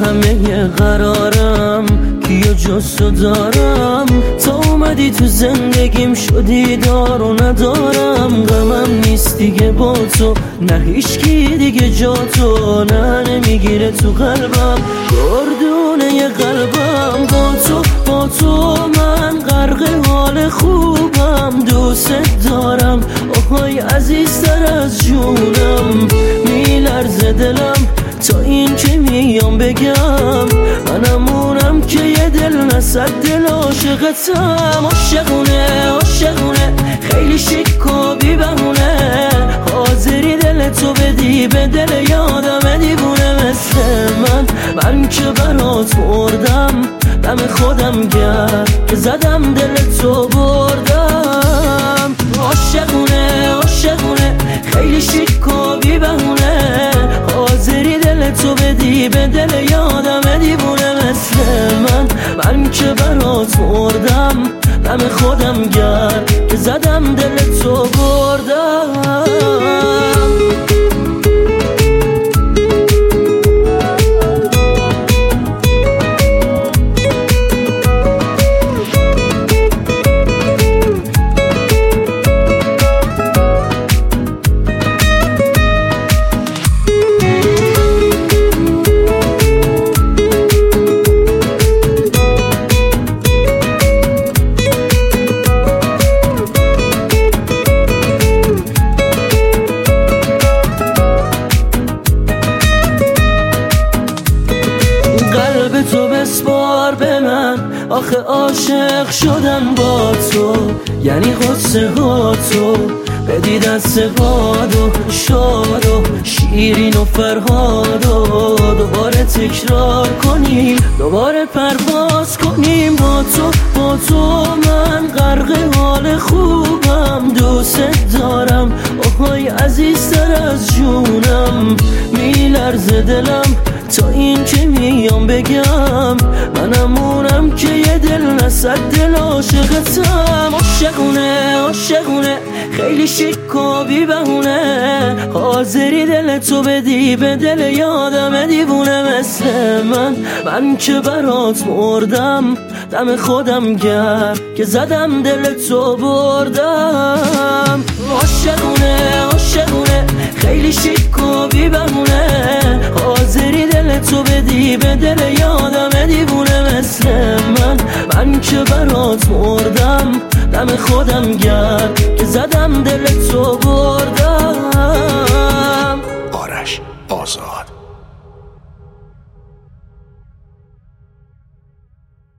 همه قرارم کیو جز تو دارم، تا اومدی تو زندگیم شدی دار و ندارم. غمم نیست دیگه با تو، نه هیچکی دیگه جا تو، نه نمیگیره تو قلبم گردونه قلبم. با تو من غرق حال خوبم، دوست دارم آهای عزیزتر از جونم. میلرزه دلم تا این که میام بگم، منمونم که یه دل نصد دل عاشقتم. عاشقونه خیلی شیک و بی بهونه، حاضری دل تو بدی به دل یادم دیوونه مثل من که برات مردم، دم خودم گرد که زدم دل تو بردم. عاشقونه خیلی شیک و بی بهونه، حاضری دل تو بدی به دل یادم دیوونه مثل من که برات مردم، دم خودم گرد که زدم دل تو بردم. قلب تو بسپار به من، آخه عاشق شدن با تو یعنی غصه ها تو بدی دست باد و شاد و شیرین و فرهاد و دوباره تکرار کنیم، دوباره پرواز کنیم. با تو من غرق حال خوبم، دوست دارم آهای عزیزتر از جونم. میلرزه دلم تا این که میام بگم، منمونم که یه دل نصد دل عاشقتم. عاشقونه خیلی شیک و بی بهونه، حاضری دل تو بدی به دل یادم دیوونه مثل من که برات مردم، دم خودم گرد که زدم دل تو بردم. عاشقونه خیلی شیک و بی بهونه، حاضری دل تو بدی به دل یادم دیوونه مثل من که برات مردم، دم خودم گرد که زدم دل تو بردم.